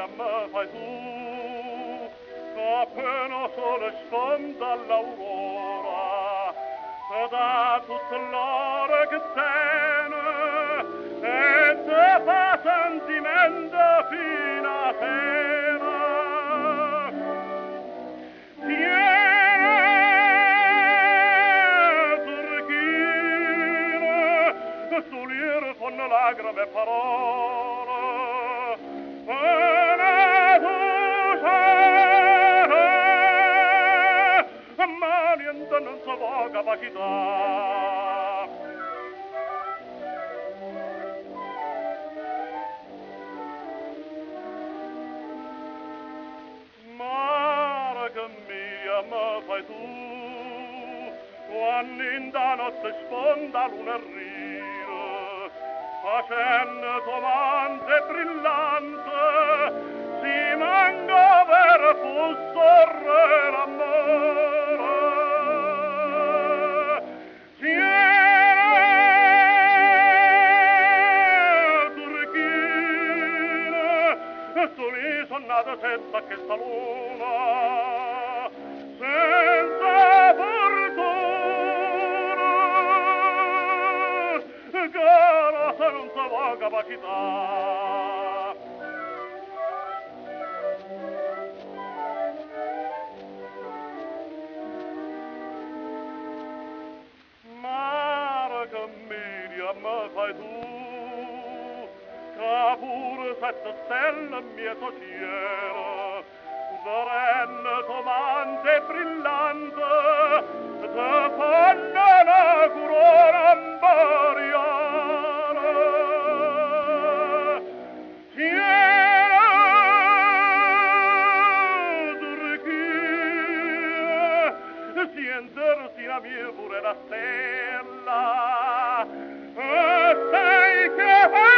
mia me fai tu, appena sole sfonda l'aurora, te dà tutto l'ore che tiene e te fa sentimento fino a sera. Soliere fanno lagrime parole e ne tu ma niente non so può capacità. Mare che mia me fai tu quando in da notte sfonda luna rire, facendo domande brillante, si manca per fussore l'amore. Turchina, soli sono nata senza questa luna, senza fortuna, cara se non so capacità. Mare che media me fai tu, che pure sette stelle mieto cielo, serenne tomante brillante, te fanno la corona imperiale. Cielo, Turchia, sientersi la mia pure la stella, e sai che